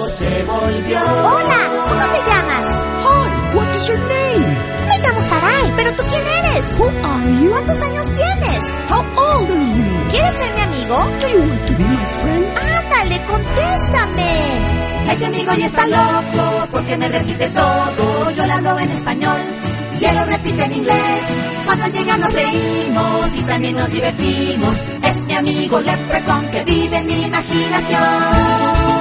loco se volvió. Hola, ¿cómo te llamas? Hi, what is your name? Me llamo Sarai, ¿pero tú quién eres? Who are you? ¿Cuántos años tienes? How old are you? ¿Quieres ser mi amigo? Do you want to be my friend? Ándale, contéstame. Este amigo ya está loco porque me repite todo. Yo le hablo en español y él lo repite en inglés. Cuando llega nos reímos y también nos divertimos. Es mi amigo Leprechaun que vive en mi imaginación.